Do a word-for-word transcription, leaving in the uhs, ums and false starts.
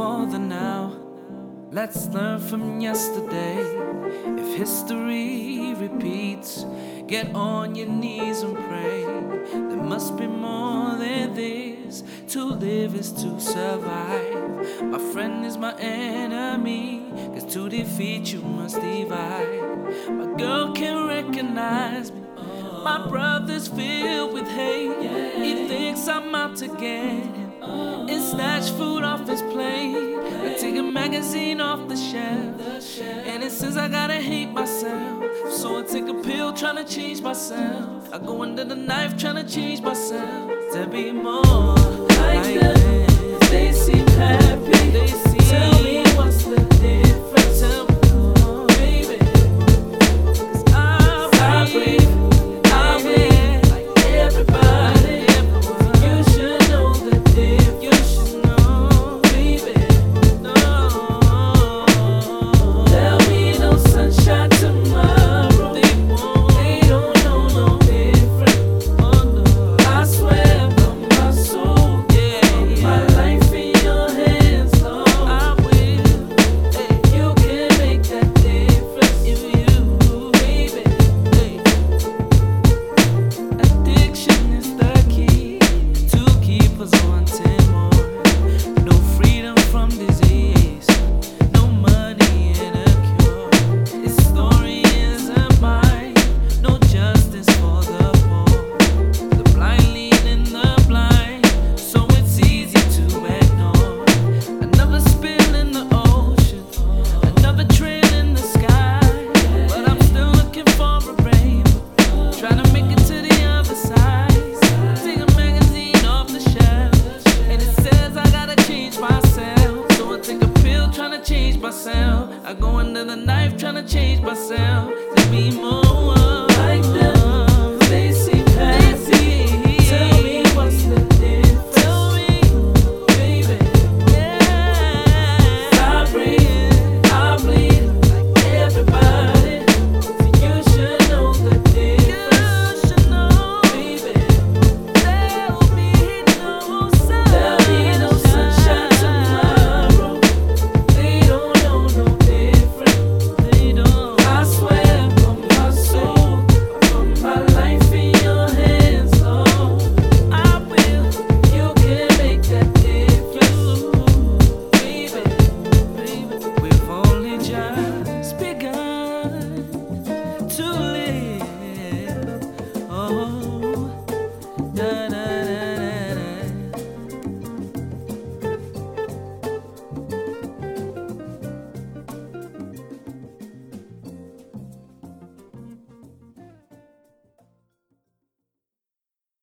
for the now. Let's learn from yesterday. If history repeats, get on your knees and pray. There must be more than this. To live is to survive. My friend is my enemy, cause to defeat you must divide. My girl can recognize me. My brother's filled with hate. He thinks I'm out to get him and snatch food off his plate. I take a magazine off the shelf, and it says I gotta hate myself. So I take a pill trying to change myself. I go under the knife trying to change myself to be more like them. They seem happy. They seem Tell me what's the difference. Tell me more, baby. 'Cause I breathe. Was on